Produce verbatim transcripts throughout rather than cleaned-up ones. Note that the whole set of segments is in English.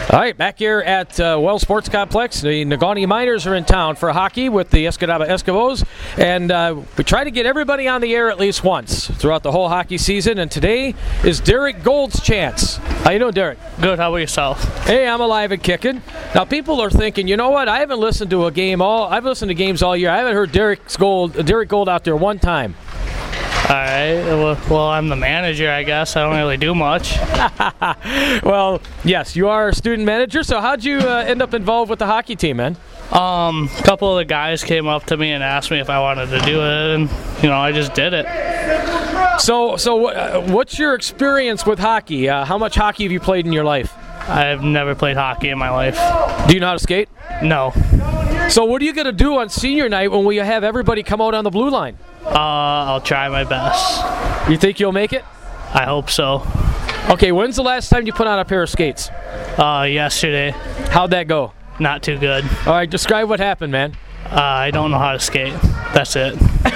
All right, back here at uh, Wells Sports Complex, the Negaunee Miners are in town for hockey with the Escanaba Escavos, and uh, we try to get everybody on the air at least once throughout the whole hockey season, and today is Derek Gold's chance. How you doing, Derek? Good. How about yourself? Hey, I'm alive and kicking. Now, people are thinking, you know what? I haven't listened to a game all. I've listened to games all year. I haven't heard Derek's Gold, Derek Gold out there one time. All right. Well, well, I'm the manager, I guess. I don't really do much. Well, yes, you are a student manager. So how'd you uh, end up involved with the hockey team, man? Um, a couple of the guys came up to me and asked me if I wanted to do it, and you know, I just did it. So, so uh, what's your experience with hockey? Uh, how much hockey have you played in your life? I've never played hockey in my life. Do you know how to skate? No. So what are you going to do on senior night when we have everybody come out on the blue line? Uh, I'll try my best. You think you'll make it? I hope so. Okay, when's the last time you put on a pair of skates? Uh, yesterday. How'd that go? Not too good. All right, describe what happened, man. Uh, I don't know how to skate. That's it.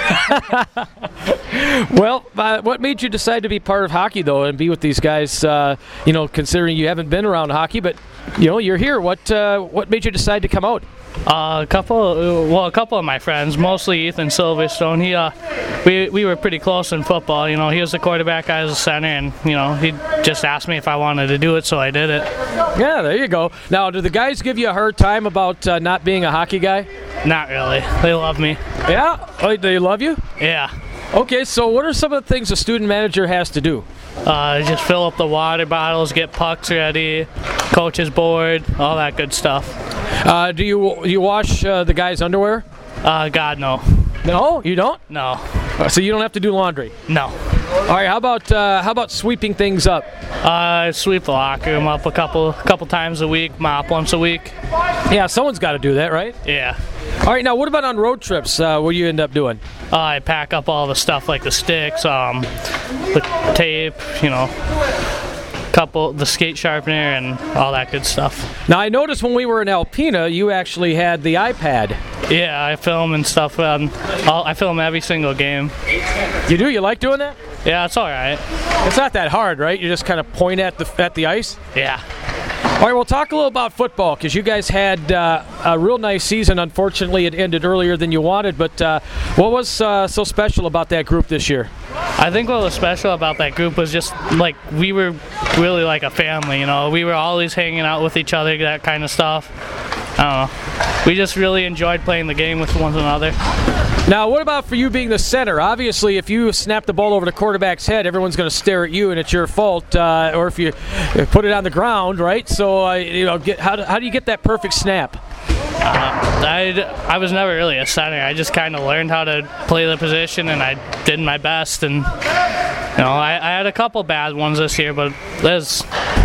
Well, uh, what made you decide to be part of hockey, though, and be with these guys, uh, you know, considering you haven't been around hockey, but, you know, you're here. What uh, what made you decide to come out? Uh, a couple, well, a couple of my friends, mostly Ethan Silverstone. He, uh, we we were pretty close in football. You know, he was the quarterback, I was the center, and you know, he just asked me if I wanted to do it, so I did it. Yeah, there you go. Now, do the guys give you a hard time about uh, not being a hockey guy? Not really. They love me. Yeah, oh, they love you. Yeah. Okay, so what are some of the things a student manager has to do? Uh, just fill up the water bottles, get pucks ready, coach's board, all that good stuff. Uh, do you do you wash uh, the guys' underwear? Uh, God, no. No, you don't. No. Uh, so you don't have to do laundry. No. All right. How about uh, how about sweeping things up? Uh, I sweep the locker room up a couple couple times a week, mop once a week. Yeah, someone's got to do that, right? Yeah. All right. Now, what about on road trips? Uh, what do you end up doing? Uh, I pack up all the stuff like the sticks, um, the tape, you know, couple the skate sharpener and all that good stuff. Now, I noticed when we were in Alpena, you actually had the iPad. Yeah, I film and stuff. Um, I'll, I film every single game. You do? You like doing that? Yeah, it's all right. It's not that hard, right? You just kind of point at the at the ice. Yeah. All right, we'll talk a little about football because you guys had uh, a real nice season. Unfortunately, it ended earlier than you wanted, but uh, what was uh, so special about that group this year? I think what was special about that group was just, like, we were really like a family, you know. We were always hanging out with each other, that kind of stuff. I don't know. We just really enjoyed playing the game with one another. Now, what about for you being the center? Obviously, if you snap the ball over the quarterback's head, everyone's going to stare at you, and it's your fault. Uh, or if you put it on the ground, right? So, uh, you know, get, how do, how do you get that perfect snap? Uh, I, I was never really a center. I just kind of learned how to play the position, and I did my best. And you know, I, I had a couple bad ones this year, but that's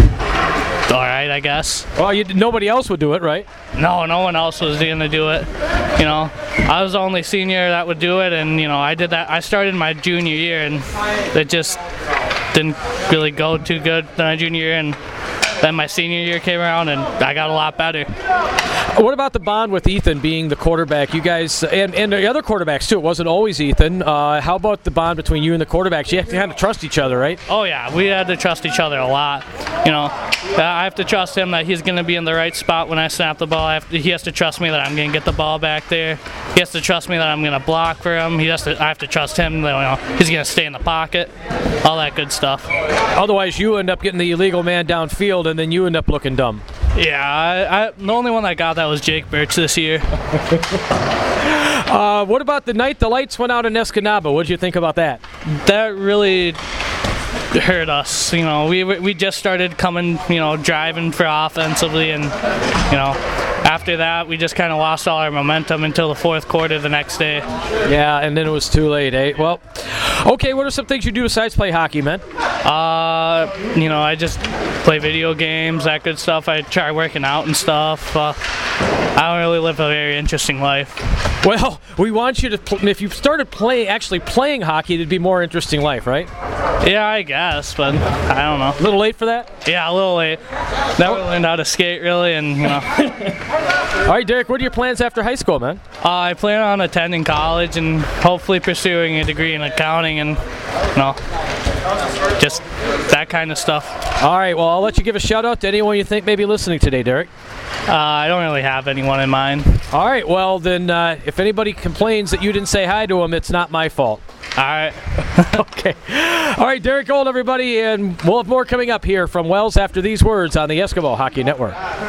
all right, I guess. Well, you, nobody else would do it, right? No, no one else was going to do it. You know, I was the only senior that would do it, and you know, I did that. I started my junior year, and it just didn't really go too good my junior year, and then my senior year came around, and I got a lot better. What about the bond with Ethan being the quarterback? You guys, and, and the other quarterbacks too, it wasn't always Ethan. Uh, how about the bond between you and the quarterbacks? You have to kind of trust each other, right? Oh yeah, we had to trust each other a lot. You know, I have to trust him that he's going to be in the right spot when I snap the ball. I have to, he has to trust me that I'm going to get the ball back there. He has to trust me that I'm going to block for him. He has to. I have to trust him that, you know, he's going to stay in the pocket. All that good stuff. Otherwise, you end up getting the illegal man downfield, and then you end up looking dumb. Yeah, I, I, the only one that got that was Jake Birch this year. uh, what about the night the lights went out in Escanaba? What did you think about that? That really hurt us. You know, we we just started coming, you know, driving for offensively, and you know, after that we just kind of lost all our momentum until the fourth quarter the next day. Yeah, and then it was too late, eh? Well, okay, what are some things you do besides play hockey, man? Uh, you know, I just play video games, that good stuff. I try working out and stuff. Uh, I don't really live a very interesting life. Well, we want you to, pl- if you started playing, actually playing hockey, it'd be more interesting life, right? Yeah, I guess, but I don't know. A little late for that? Yeah, a little late. Never learned how to skate, really, and, you know. All right, Derek, what are your plans after high school, man? Uh, I plan on attending college and hopefully pursuing a degree in accounting and, you know, just that kind of stuff. All right, well, I'll let you give a shout-out to anyone you think may be listening today, Derek. Uh, I don't really have anyone in mind. All right, well, then uh, if anybody complains that you didn't say hi to them, it's not my fault. All right. Okay. All right, Derek Gold, everybody, and we'll have more coming up here from Wells after these words on the Eskimo Hockey Network.